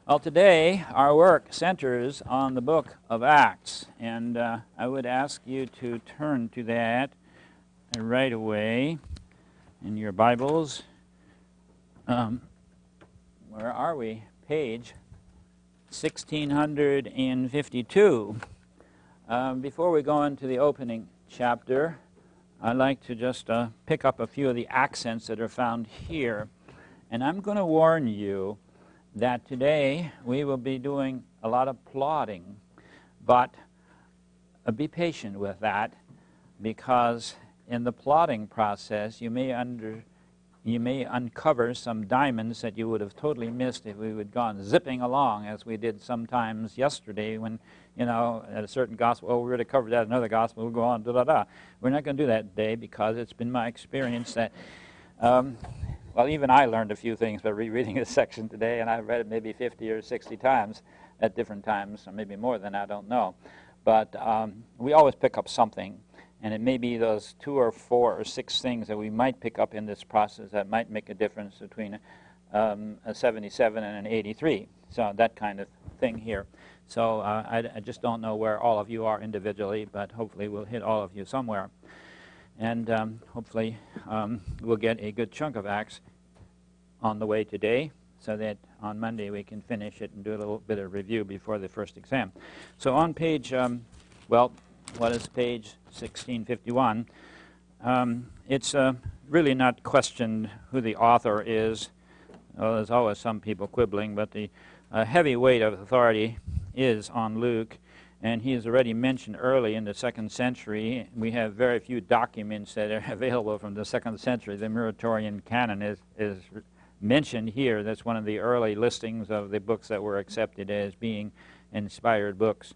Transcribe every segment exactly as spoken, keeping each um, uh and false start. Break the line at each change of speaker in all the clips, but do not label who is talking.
Well, today our work centers on the book of Acts, and uh, I would ask you to turn to that right away in your Bibles. Um, where are we? Page sixteen fifty-two. Um, before we go into the opening chapter, I'd like to just uh, pick up a few of the accents that are found here, and I'm going to warn you that today we will be doing a lot of plotting, but uh, be patient with that, because in the plotting process you may under you may uncover some diamonds that you would have totally missed if we had gone zipping along as we did sometimes yesterday when, you know, at a certain gospel, oh, we're going to cover that, another gospel, we'll go on, da-da-da. We're not going to do that today, because it's been my experience that um, Well, even I learned a few things by rereading this section today, and I've read it maybe fifty or sixty times at different times, or maybe more than that, I don't know. But um, we always pick up something, and it may be those two or four or six things that we might pick up in this process that might make a difference between um, a seventy-seven and an eighty-three. So that kind of thing here. So uh, I, I just don't know where all of you are individually, but hopefully we'll hit all of you somewhere. And um, hopefully um, we'll get a good chunk of Acts on the way today, so that on Monday we can finish it and do a little bit of review before the first exam. So on page, um, well, what is page sixteen fifty-one? Um, it's uh, really not questioned who the author is. Well, there's always some people quibbling, but the uh, heavy weight of authority is on Luke. And he is already mentioned early in the second century. We have very few documents that are available from the second century. The Muratorian canon is, is mentioned here. That's one of the early listings of the books that were accepted as being inspired books.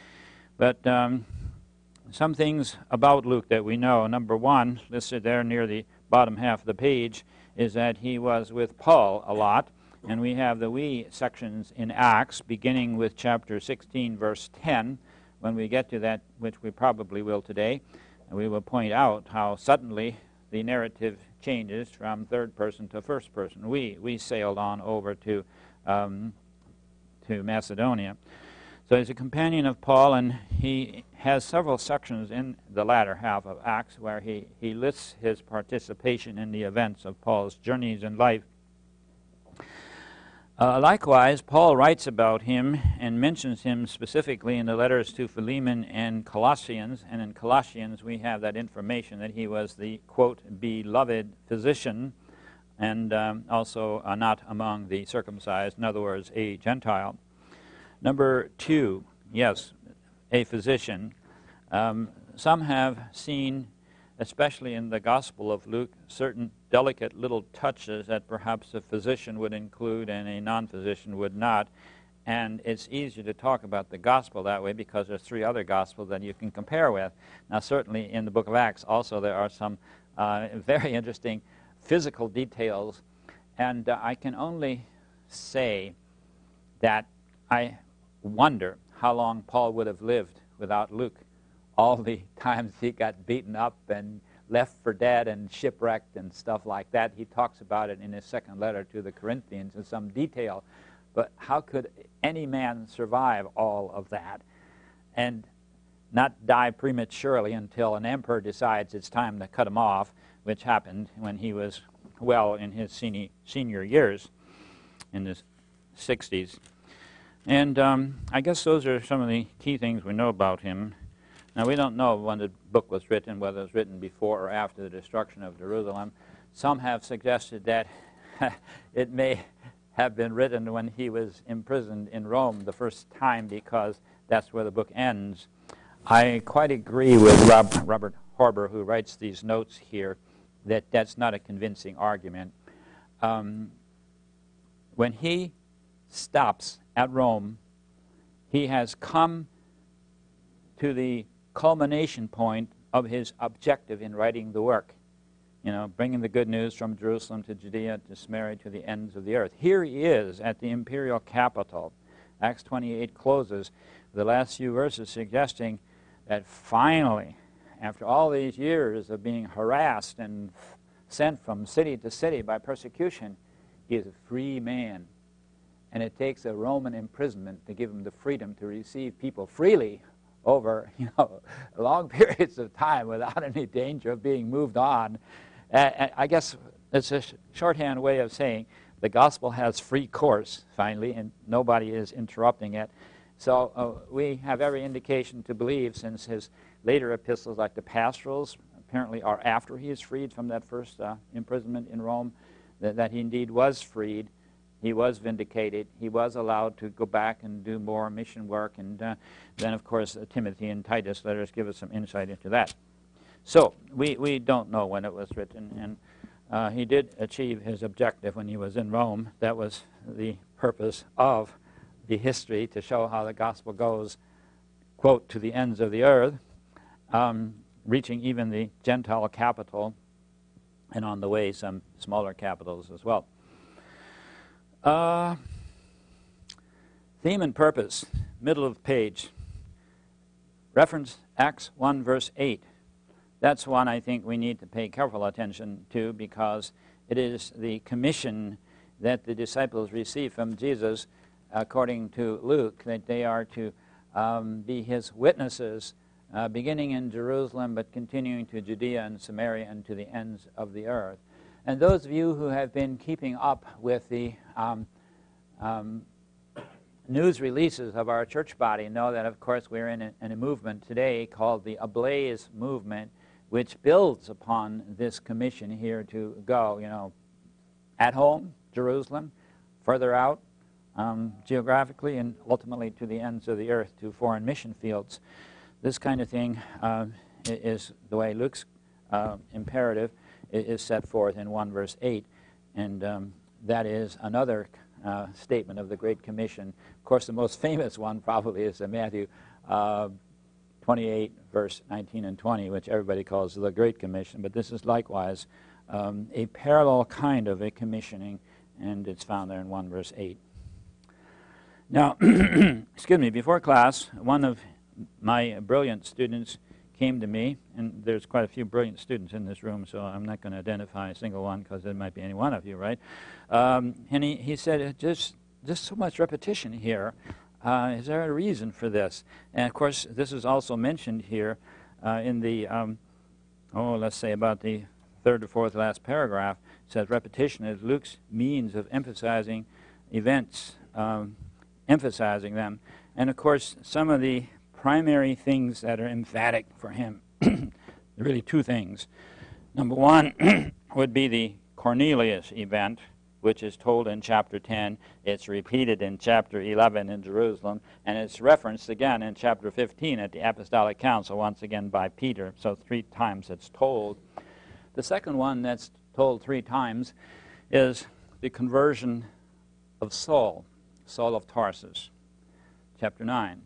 But um, some things about Luke that we know. Number one, listed there near the bottom half of the page, is that he was with Paul a lot. And we have the wee sections in Acts, beginning with chapter sixteen, verse ten. When we get to that, which we probably will today, we will point out how suddenly the narrative changes from third person to first person. We we sailed on over to um, to Macedonia. So he's a companion of Paul, and he has several sections in the latter half of Acts where he, he lists his participation in the events of Paul's journeys in life. Uh, likewise, Paul writes about him and mentions him specifically in the letters to Philemon and Colossians. And in Colossians, we have that information that he was the, quote, beloved physician, and um, also uh, not among the circumcised, in other words, a Gentile. Number two, yes, a physician. Um, some have seen, especially in the Gospel of Luke, certain delicate little touches that perhaps a physician would include and a non-physician would not. And it's easier to talk about the Gospel that way because there's three other Gospels that you can compare with. Now, certainly in the book of Acts also there are some uh, very interesting physical details. And uh, I can only say that I wonder how long Paul would have lived without Luke. All the times he got beaten up and left for dead and shipwrecked and stuff like that. He talks about it in his second letter to the Corinthians in some detail. But how could any man survive all of that and not die prematurely until an emperor decides it's time to cut him off, which happened when he was well in his senior, senior years in the sixties. And um, I guess those are some of the key things we know about him. Now, we don't know when the book was written, whether it was written before or after the destruction of Jerusalem. Some have suggested that it may have been written when he was imprisoned in Rome the first time, because that's where the book ends. I quite agree with Rob, Robert Horber, who writes these notes here, that that's not a convincing argument. Um, when he stops at Rome, he has come to the culmination point of his objective in writing the work. You know, bringing the good news from Jerusalem to Judea to Samaria to the ends of the earth. Here he is at the imperial capital. Acts twenty-eight closes the last few verses suggesting that finally, after all these years of being harassed and sent from city to city by persecution, he is a free man. and it takes a Roman imprisonment to give him the freedom to receive people freely over, you know, long periods of time without any danger of being moved on. Uh, I guess it's a sh shorthand way of saying the gospel has free course, finally, and nobody is interrupting it. So uh, we have every indication to believe, since his later epistles, like the pastorals, apparently are after he is freed from that first uh, imprisonment in Rome, that, that he indeed was freed. He was vindicated. He was allowed to go back and do more mission work. And uh, then, of course, uh, Timothy and Titus letters give us some insight into that. So we, we don't know when it was written. And uh, he did achieve his objective when he was in Rome. That was the purpose of the history, to show how the gospel goes, quote, to the ends of the earth, um, reaching even the Gentile capital, and on the way some smaller capitals as well. Uh, theme and purpose, middle of the page. Reference Acts one, verse eight. That's one I think we need to pay careful attention to, because it is the commission that the disciples received from Jesus, according to Luke, that they are to um, be his witnesses, uh, beginning in Jerusalem, but continuing to Judea and Samaria and to the ends of the earth. And those of you who have been keeping up with the um, um, news releases of our church body know that, of course, we're in a, in a movement today called the Ablaze Movement, which builds upon this commission here to go, you know, at home, Jerusalem, further out, um, geographically, and ultimately to the ends of the earth, to foreign mission fields. This kind of thing uh, is the way Luke's uh, imperative is set forth in one verse eight, and um, that is another uh, statement of the Great Commission. Of course, the most famous one probably is Matthew uh, twenty-eight, verse nineteen and twenty, which everybody calls the Great Commission, but this is likewise um, a parallel kind of a commissioning, and it's found there in one verse eight. Now, excuse me, before class, one of my brilliant students came to me, and there's quite a few brilliant students in this room, so I'm not going to identify a single one, because there might be any one of you, right? Um, and he, he said, just, just so much repetition here. Uh, is there a reason for this? And of course, this is also mentioned here uh, in the, um, oh, let's say about the third or fourth last paragraph. It says repetition is Luke's means of emphasizing events, um, emphasizing them. And of course, some of the primary things that are emphatic for him, really two things. Number one would be the Cornelius event, which is told in chapter ten. It's repeated in chapter eleven in Jerusalem, and it's referenced again in chapter fifteen at the Apostolic Council, once again by Peter, so three times it's told. The second one that's told three times is the conversion of Saul, Saul of Tarsus, chapter nine.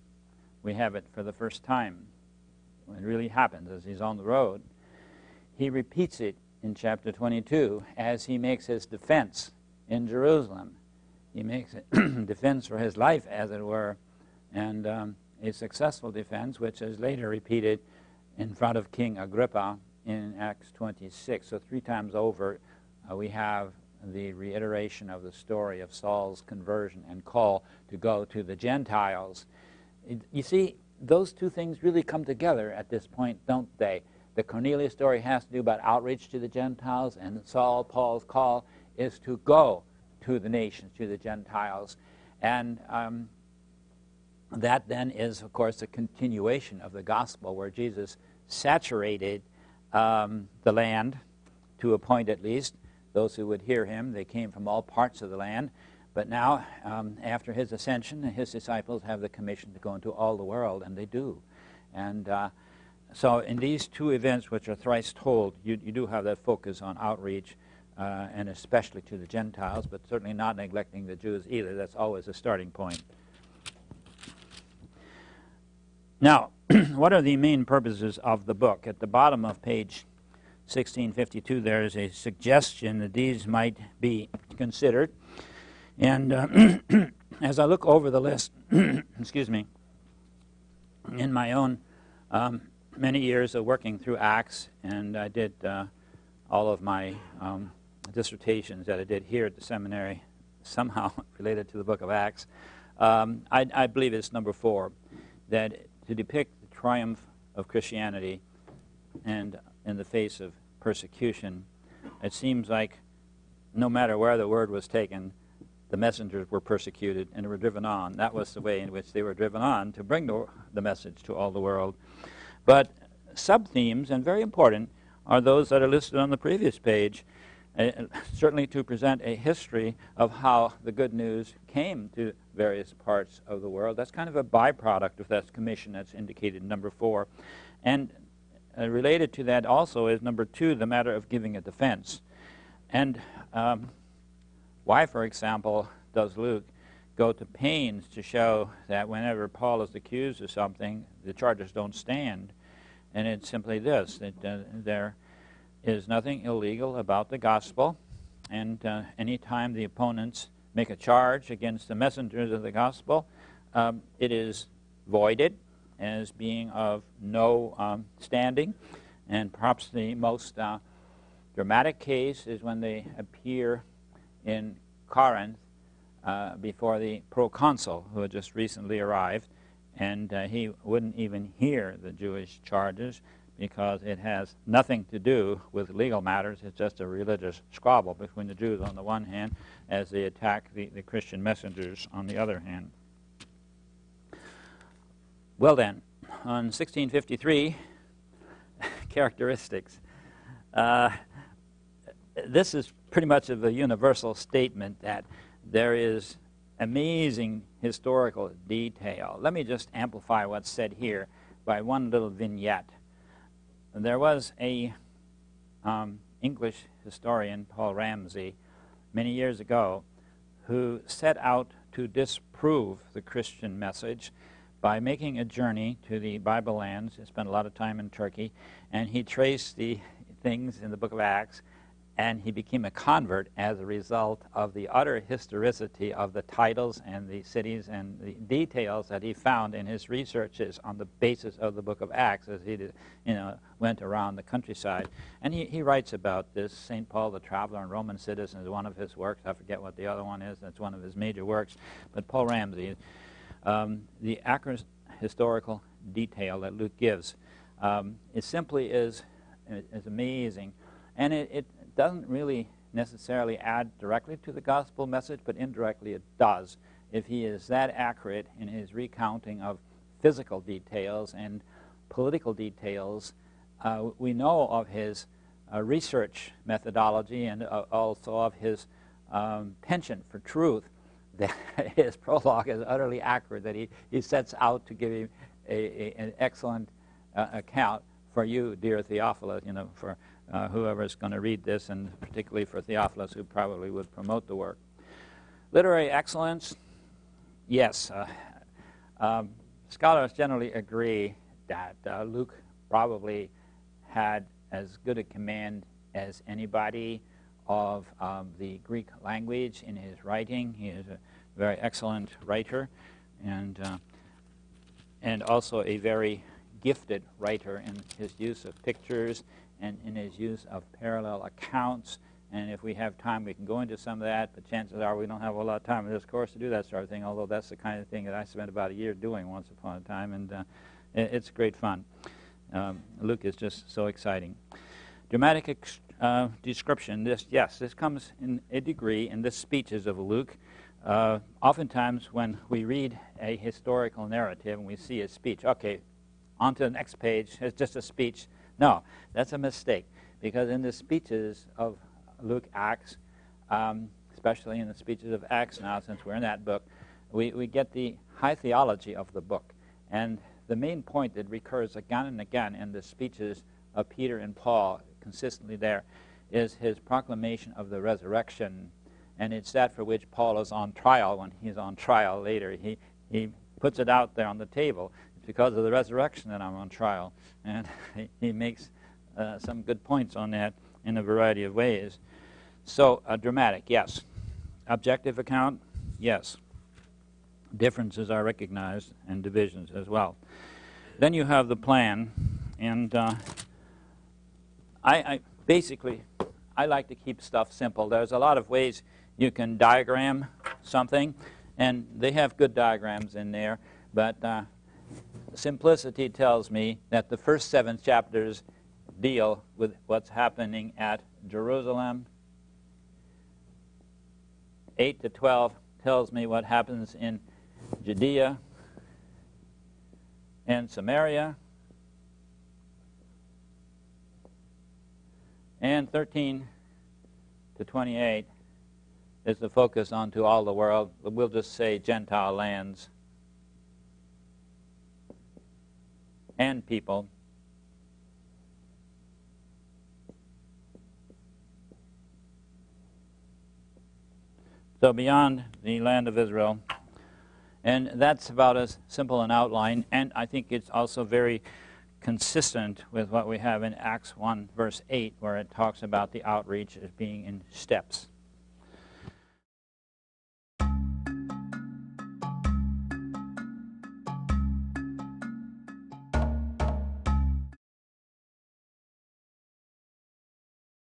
We have it for the first time. It really happens as he's on the road. He repeats it in chapter twenty-two as he makes his defense in Jerusalem. He makes a defense for his life, as it were, and um, a successful defense, which is later repeated in front of King Agrippa in Acts twenty-six. So three times over uh, we have the reiteration of the story of Saul's conversion and call to go to the Gentiles. You see, those two things really come together at this point, don't they? The Cornelius story has to do about outreach to the Gentiles, and Saul, Paul's call, is to go to the nations, to the Gentiles. And um, that then is, of course, a continuation of the gospel, where Jesus saturated um, the land, to a point at least. Those who would hear him, they came from all parts of the land. But now, um, after his ascension, his disciples have the commission to go into all the world, and they do. And uh, so in these two events, which are thrice told, you, you do have that focus on outreach, uh, and especially to the Gentiles, but certainly not neglecting the Jews either. That's always a starting point. Now, what are the main purposes of the book? At the bottom of page sixteen fifty-two, there is a suggestion that these might be considered. And uh, as I look over the list, excuse me, in my own um, many years of working through Acts, and I did uh, all of my um, dissertations that I did here at the seminary, somehow related to the book of Acts. Um, I, I believe it's number four, that to depict the triumph of Christianity and in the face of persecution, it seems like no matter where the word was taken, the messengers were persecuted and were driven on. That was the way in which they were driven on to bring the, the message to all the world. But sub-themes, and very important, are those that are listed on the previous page, uh, certainly to present a history of how the good news came to various parts of the world. That's kind of a byproduct of that commission that's indicated in number four. And uh, related to that also is number two, the matter of giving a defense. And um, why, for example, does Luke go to pains to show that whenever Paul is accused of something, the charges don't stand? And it's simply this, that uh, there is nothing illegal about the gospel, and uh, any time the opponents make a charge against the messengers of the gospel, um, it is voided as being of no um, standing. And perhaps the most uh, dramatic case is when they appear in Corinth uh, before the proconsul, who had just recently arrived, and uh, he wouldn't even hear the Jewish charges because it has nothing to do with legal matters. It's just a religious squabble between the Jews on the one hand as they attack the, the Christian messengers on the other hand. Well then, on sixteen fifty-three, characteristics. Uh, this is pretty much of a universal statement that there is amazing historical detail. Let me just amplify what's said here by one little vignette. There was a um, English historian, Paul Ramsey, many years ago, who set out to disprove the Christian message by making a journey to the Bible lands. He spent a lot of time in Turkey, and he traced the things in the book of Acts, and he became a convert as a result of the utter historicity of the titles and the cities and the details that he found in his researches on the basis of the book of Acts as he did, you know, went around the countryside. And he, he writes about this. Saint Paul the Traveler and Roman Citizen is one of his works. I forget what the other one is. That's one of his major works. But Paul Ramsey, um, the accurate historical detail that Luke gives, um, it simply is, is amazing. And it, it doesn't really necessarily add directly to the gospel message, but indirectly it does. If he is that accurate in his recounting of physical details and political details, uh, we know of his uh, research methodology and uh, also of his um, penchant for truth, that his prologue is utterly accurate, that he, he sets out to give you a, a, an excellent uh, account for you, dear Theophilus, you know, for Uh, whoever is going to read this, and particularly for Theophilus, who probably would promote the work. Literary excellence, yes. Uh, um, scholars generally agree that uh, Luke probably had as good a command as anybody of um, the Greek language in his writing. He is a very excellent writer, and uh, and also a very gifted writer in his use of pictures and in his use of parallel accounts. And if we have time, we can go into some of that, but chances are we don't have a lot of time in this course to do that sort of thing, although that's the kind of thing that I spent about a year doing once upon a time, and uh, it, it's great fun. Um, Luke is just so exciting. Dramatic ex uh, description, this, yes, this comes in a degree in the speeches of Luke. Uh, oftentimes when we read a historical narrative and we see a speech, okay, on to the next page, it's just a speech. No, that's a mistake, because in the speeches of Luke Acts, um, especially in the speeches of Acts now, since we're in that book, we, we get the high theology of the book. And the main point that recurs again and again in the speeches of Peter and Paul, consistently there, is his proclamation of the resurrection. And it's that for which Paul is on trial when he's on trial later. He, he puts it out there on the table. Because of the resurrection that I'm on trial. And he, he makes uh, some good points on that in a variety of ways. So, uh, dramatic, yes. Objective account, yes. Differences are recognized, and divisions as well. Then you have the plan, and uh, I, I basically, I like to keep stuff simple. There's a lot of ways you can diagram something, and they have good diagrams in there, but uh, simplicity tells me that the first seven chapters deal with what's happening at Jerusalem. eight to twelve tells me what happens in Judea and Samaria. And thirteen to twenty-eight is the focus onto all the world. We'll just say Gentile lands and people. So beyond the land of Israel. And that's about as simple an outline, and I think it's also very consistent with what we have in Acts one, verse eight, where it talks about the outreach as being in steps.